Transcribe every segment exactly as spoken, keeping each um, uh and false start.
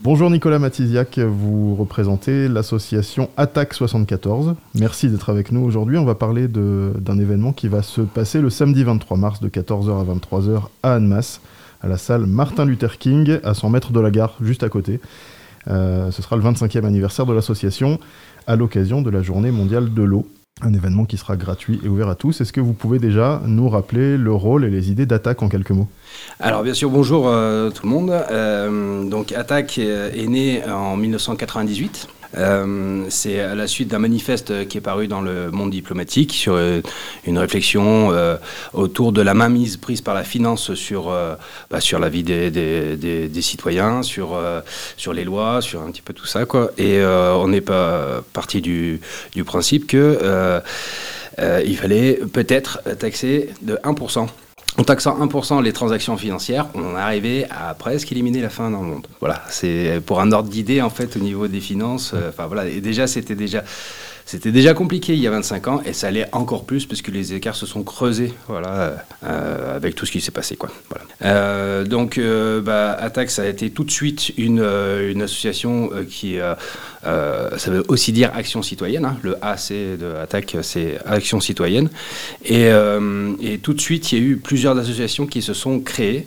Bonjour Nicolas Matisiak, vous représentez l'association Attaque soixante-quatorze. Merci d'être avec nous aujourd'hui. On va parler de, d'un événement qui va se passer le samedi vingt-trois mars de quatorze heures à vingt-trois heures à Annemasse, à la salle Martin Luther King, à cent mètres de la gare, juste à côté. Euh, ce sera le vingt-cinquième anniversaire de l'association à l'occasion de la journée mondiale de l'eau. Un événement qui sera gratuit et ouvert à tous. Est-ce que vous pouvez déjà nous rappeler le rôle et les idées d'Attaque en quelques mots ? Alors bien sûr, bonjour euh, tout le monde. Euh, donc Attaque est, est né en dix-neuf cent quatre-vingt-dix-huit. Euh, c'est à la suite d'un manifeste qui est paru dans le Monde diplomatique sur euh, une réflexion euh, autour de la mainmise prise par la finance sur, euh, bah, sur la vie des, des, des, des citoyens, sur, euh, sur les lois, sur un petit peu tout ça, quoi. Et euh, on n'est pas parti du, du principe qu'il euh, euh, fallait peut-être taxer de un pour cent. En taxant un pour cent les transactions financières, on arrivait à presque éliminer la faim dans le monde. Voilà, c'est pour un ordre d'idée en fait au niveau des finances. Euh, enfin voilà, et déjà c'était déjà c'était déjà compliqué il y a vingt-cinq ans et ça allait encore plus parce que les écarts se sont creusés. Voilà, euh, avec tout ce qui s'est passé quoi. Voilà. Euh, donc euh, bah, Attaque, ça a été tout de suite une euh, une association euh, qui euh, euh, ça veut aussi dire Action Citoyenne. Hein. Le A C de Attaque, c'est Action Citoyenne. Et, euh, et tout de suite, il y a eu plusieurs associations qui se sont créées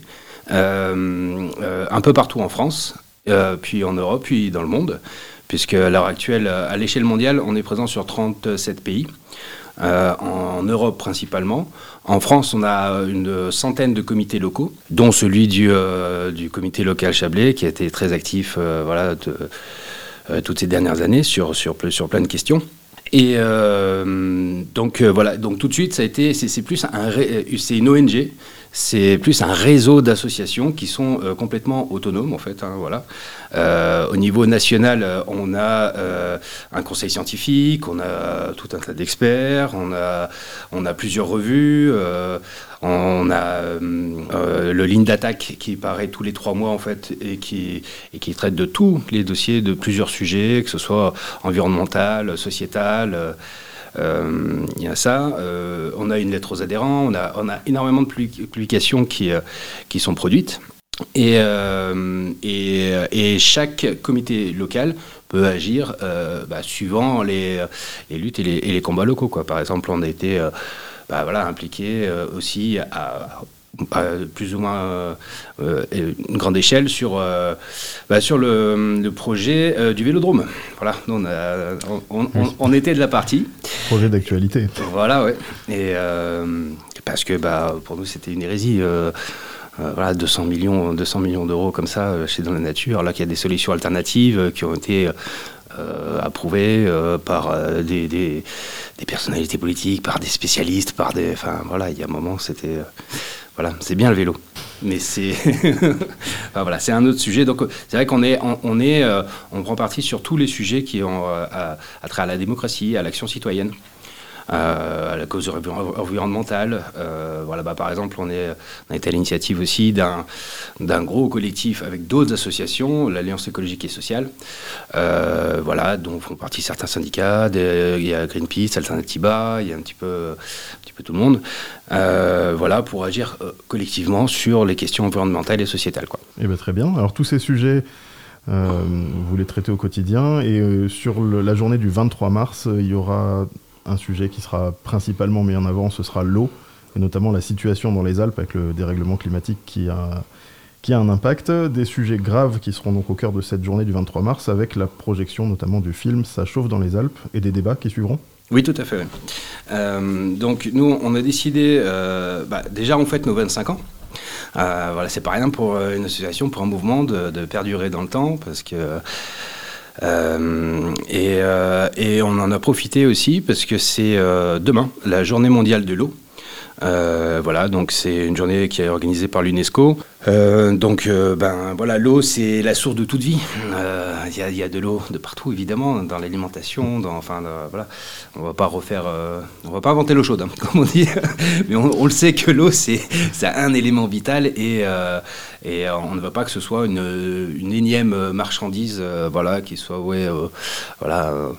euh, euh, un peu partout en France, euh, puis en Europe, puis dans le monde, puisque à l'heure actuelle, à l'échelle mondiale, on est présent sur trente-sept pays. Euh, en Europe principalement. En France, on a une centaine de comités locaux, dont celui du, euh, du comité local Chablais, qui a été très actif euh, voilà, de, euh, toutes ces dernières années sur, sur, sur plein de questions. Et euh, donc euh, voilà, donc tout de suite, ça a été, c'est, c'est plus un, c'est une O N G, c'est plus un réseau d'associations qui sont euh, complètement autonomes en fait. Hein, voilà. Euh, au niveau national, on a euh, un conseil scientifique, on a tout un tas d'experts, on a, on a plusieurs revues, euh, on a euh, le ligne d'attaque qui paraît tous les trois mois en fait et qui, et qui traite de tous les dossiers de plusieurs sujets, que ce soit environnemental, sociétal. Euh, Euh, il y a ça. Euh, on a une lettre aux adhérents. On a, on a énormément de publications qui, euh, qui sont produites. Et, euh, et, et chaque comité local peut agir euh, bah, suivant les, les luttes et les, et les combats locaux, quoi. Par exemple, on a été euh, bah, voilà, impliqué euh, aussi à... à plus ou moins euh, une grande échelle sur, euh, bah, sur le, le projet euh, du Vélodrome. Voilà, nous on, a, on, on, on était de la partie. Projet d'actualité. Voilà, ouais. Et euh, parce que bah, pour nous c'était une hérésie. Euh, euh, voilà, deux cents millions, deux cents millions d'euros comme ça chez Dans la Nature, alors qu'il y a des solutions alternatives qui ont été euh, approuvées euh, par euh, des, des, des personnalités politiques, par des spécialistes, par des. Enfin voilà, il y a un moment c'était. Euh, Voilà, c'est bien le vélo, mais c'est, enfin, voilà, c'est un autre sujet. Donc, c'est vrai qu'on est, on, on est, euh, on prend parti sur tous les sujets qui ont euh, à, à trait à la démocratie, à l'action citoyenne, euh, à la cause environnementale. Euh, voilà, bah, par exemple, on, est, on a été à l'initiative aussi d'un, d'un gros collectif avec d'autres associations, l'Alliance écologique et sociale. Euh, voilà, dont font partie certains syndicats. Des, il y a Greenpeace, Alternatiba, il y a un petit peu, un petit peu tout le monde. Euh, voilà, pour agir euh, collectivement sur les questions environnementales et sociétales, quoi. Eh bien, très bien. Alors, tous ces sujets, euh, vous les traitez au quotidien. Et euh, sur le, la journée du vingt-trois mars, euh, il y aura un sujet qui sera principalement mis en avant, ce sera l'eau, et notamment la situation dans les Alpes avec le dérèglement climatique qui a, qui a un impact. Des sujets graves qui seront donc au cœur de cette journée du vingt-trois mars, avec la projection notamment du film « Ça chauffe dans les Alpes » et des débats qui suivront. Oui, tout à fait. Euh, donc, nous, on a décidé... Euh, bah, déjà, on fête nos vingt-cinq ans. Euh, voilà, c'est pas rien pour une association, pour un mouvement, de, de perdurer dans le temps, parce que... Euh, et, euh, et on en a profité aussi, parce que c'est euh, demain, la journée mondiale de l'eau. Euh, voilà, donc c'est une journée qui est organisée par l'UNESCO. Euh, donc, euh, ben voilà, l'eau, c'est la source de toute vie. Il euh, y, y a de l'eau de partout, évidemment, dans l'alimentation, dans, enfin, euh, voilà. On va pas refaire, euh, on va pas inventer l'eau chaude, hein, comme on dit, mais on, on le sait que l'eau, c'est, c'est un élément vital et, euh, et on ne veut pas que ce soit une, une énième marchandise, euh, voilà, qui soit, ouais, euh, voilà. Euh,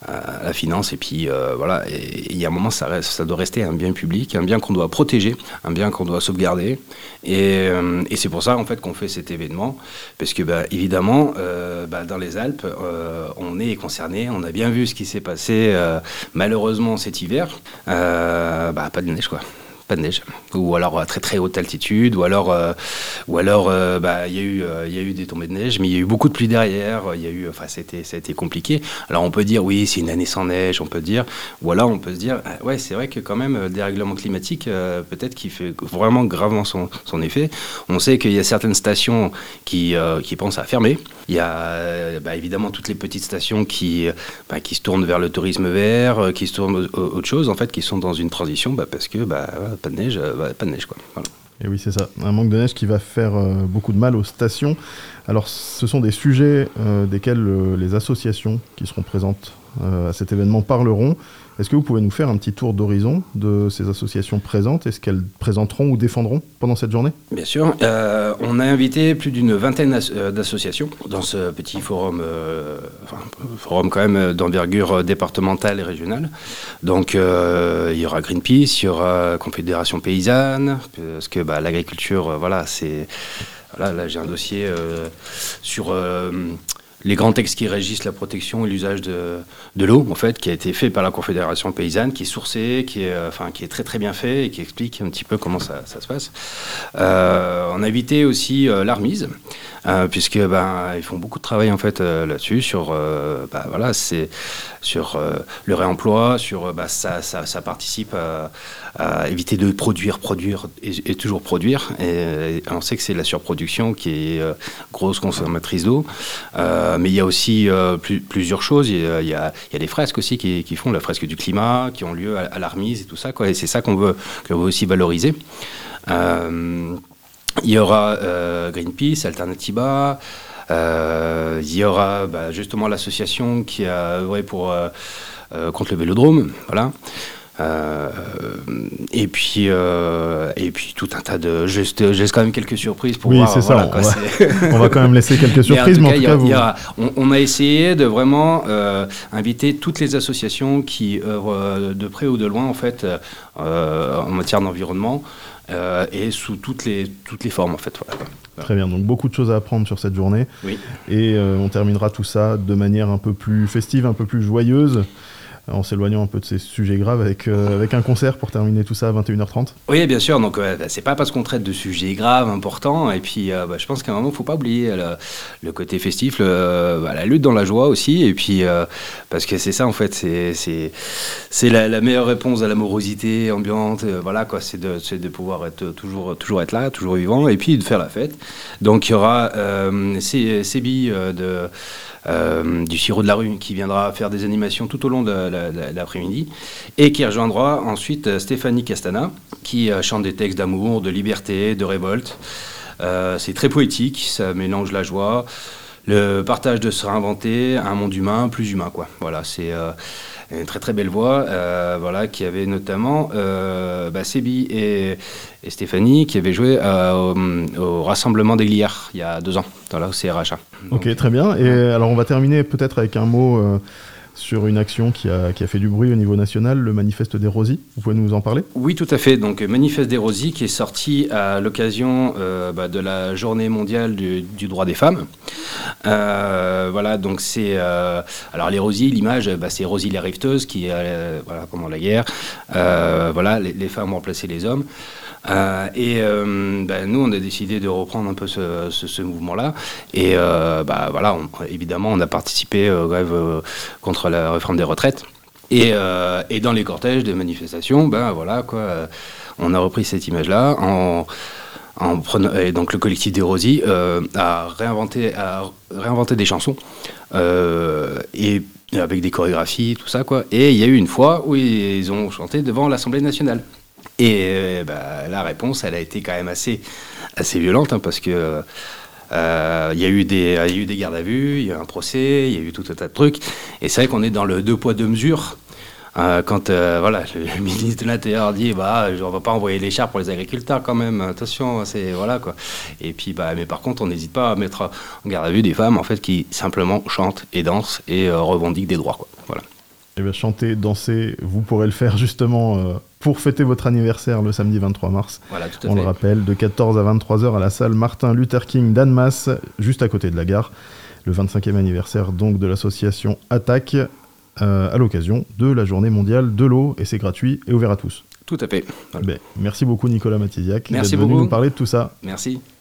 à la finance. Et puis euh, voilà, et il y a un moment, ça, reste, ça doit rester un bien public, un bien qu'on doit protéger, un bien qu'on doit sauvegarder. Et, euh, et c'est pour ça en fait qu'on fait cet événement, parce que bah, évidemment, euh, bah, dans les Alpes, euh, on est concerné. On a bien vu ce qui s'est passé euh, malheureusement cet hiver. Euh, bah, pas de neige quoi. Pas de neige, ou alors à très très haute altitude, ou alors euh, ou alors euh, bah il y a eu euh, il y a eu des tombées de neige, mais il y a eu beaucoup de pluie derrière, il y a eu enfin c'était ça a été compliqué. Alors on peut dire oui, c'est une année sans neige, on peut dire, ou alors on peut se dire ah, ouais, c'est vrai que quand même le dérèglement climatique euh, peut-être qu'il fait vraiment gravement son son effet. On sait qu'il y a certaines stations qui euh, qui pensent à fermer. Il y a euh, bah, évidemment toutes les petites stations qui bah, qui se tournent vers le tourisme vert, qui se tournent à autre chose en fait, qui sont dans une transition bah, parce que bah pas de neige, euh, bah, pas de neige quoi. Voilà. Et oui, c'est ça. Un manque de neige qui va faire euh, beaucoup de mal aux stations. Alors, ce sont des sujets euh, desquels euh, les associations qui seront présentes euh, à cet événement parleront. Est-ce que vous pouvez nous faire un petit tour d'horizon de ces associations présentes et ce qu'elles présenteront ou défendront pendant cette journée ? Bien sûr. Euh, on a invité plus d'une vingtaine d'associations dans ce petit forum, euh, enfin, forum quand même d'envergure départementale et régionale. Donc, euh, il y aura Greenpeace, il y aura Confédération Paysanne, parce que bah, l'agriculture, euh, voilà, c'est... Voilà, là, j'ai un dossier euh, sur... Euh, les grands textes qui régissent la protection et l'usage de, de l'eau, en fait, qui a été fait par la Confédération Paysanne, qui est sourcé, qui est, enfin, qui est très très bien fait et qui explique un petit peu comment ça, ça se passe. Euh, on a invité aussi euh, l'Armise, euh, puisque ben, ils font beaucoup de travail en fait euh, là-dessus, sur, euh, bah, voilà, c'est, sur euh, le réemploi, sur bah, ça, ça, ça participe à, à éviter de produire, produire et, et toujours produire. Et, et on sait que c'est la surproduction qui est euh, grosse consommatrice d'eau. Euh, mais il y a aussi euh, plus, plusieurs choses. Il y a, il y a, il y a des fresques aussi qui, qui font la fresque du climat, qui ont lieu à, à l'Armise et tout ça, quoi. Et c'est ça qu'on veut, qu'on veut aussi valoriser. Euh, il y aura euh, Greenpeace, Alternatiba. Euh, il y aura bah, justement l'association qui a œuvré pour euh, euh, contre le vélodrome, voilà. Euh, et puis euh, et puis tout un tas de j'ai quand même quelques surprises pour oui, voir c'est voilà, ça, quoi, on, c'est... va, on va quand même laisser quelques surprises, mais en tout cas, mais en tout cas vous... a, on, on a essayé de vraiment euh, inviter toutes les associations qui œuvrent de près ou de loin en fait euh, en matière d'environnement euh, et sous toutes les toutes les formes en fait, voilà. Très bien, donc beaucoup de choses à apprendre sur cette journée, oui. Et euh, on terminera tout ça de manière un peu plus festive, un peu plus joyeuse, en s'éloignant un peu de ces sujets graves, avec, euh, avec un concert pour terminer tout ça à vingt et une heures trente. Oui, bien sûr. Donc, euh, c'est pas parce qu'on traite de sujets graves, importants. Et puis, euh, bah, je pense qu'à un moment, il ne faut pas oublier le, le côté festif, le, bah, la lutte dans la joie aussi. Et puis, euh, parce que c'est ça, en fait, c'est, c'est, c'est la, la meilleure réponse à la morosité ambiante. Euh, voilà, quoi. C'est de, c'est de pouvoir être toujours, toujours être là, toujours vivant, et puis de faire la fête. Donc, il y aura euh, Sébi euh, de. Euh, du Sirop de la Rue qui viendra faire des animations tout au long de, la, de, de l'après-midi et qui rejoindra ensuite Stéphanie Castana qui euh, chante des textes d'amour, de liberté, de révolte. Euh, c'est très poétique, ça mélange la joie, le partage de se réinventer, un monde humain, plus humain quoi. Voilà, c'est euh, une très très belle voix, euh, voilà, qui avait notamment euh, bah, Sébi et, et Stéphanie qui avaient joué euh, au, au Rassemblement des Glières il y a deux ans, voilà, au C R H A. Donc, ok, très bien. Et alors on va terminer peut-être avec un mot euh, sur une action qui a, qui a fait du bruit au niveau national, le Manifeste des Rosies. Vous pouvez nous en parler ? Oui, tout à fait. Donc Manifeste des Rosies qui est sorti à l'occasion euh, bah, de la Journée mondiale du, du droit des femmes. Euh, voilà, donc c'est euh, alors les Rosies, l'image, bah, c'est Rosie la riveteuse qui euh, voilà pendant la guerre, euh, voilà les, les femmes ont remplacé les hommes. Euh, et euh, bah, nous, on a décidé de reprendre un peu ce, ce, ce mouvement-là. Et euh, bah, voilà, on, évidemment, on a participé aux grèves euh, contre la réforme des retraites. Et, euh, et dans les cortèges de manifestations, ben voilà quoi, euh, on a repris cette image-là en, en prenant, et donc le collectif des Rosies euh, a réinventé, a réinventé des chansons euh, et avec des chorégraphies, tout ça quoi. Et il y a eu une fois où ils ont chanté devant l'Assemblée nationale. Et euh, bah, la réponse, elle a été quand même assez, assez violente, hein, parce que euh, y a eu des, y a eu des gardes à vue, il y a eu un procès, il y a eu tout un tas de trucs. Et c'est vrai qu'on est dans le deux poids deux mesures. Euh, quand euh, voilà, le ministre de l'Intérieur dit bah, on ne va pas envoyer les chars pour les agriculteurs quand même, attention, c'est voilà quoi. Et puis bah, mais par contre, on n'hésite pas à mettre en garde à vue des femmes en fait qui simplement chantent et dansent et euh, revendiquent des droits quoi. Voilà. Eh bien, chanter, danser, vous pourrez le faire justement euh, pour fêter votre anniversaire le samedi vingt-trois mars. Voilà, tout à On fait. le rappelle, de quatorze à vingt-trois heures à la salle Martin Luther King d'Annemasse, juste à côté de la gare. Le vingt-cinquième anniversaire donc de l'association Attaque, euh, à l'occasion de la journée mondiale de l'eau. Et c'est gratuit et ouvert à tous. Tout à fait. Voilà. Ben, merci beaucoup Nicolas Matisiak Merci d'être venu beaucoup. nous parler de tout ça. Merci.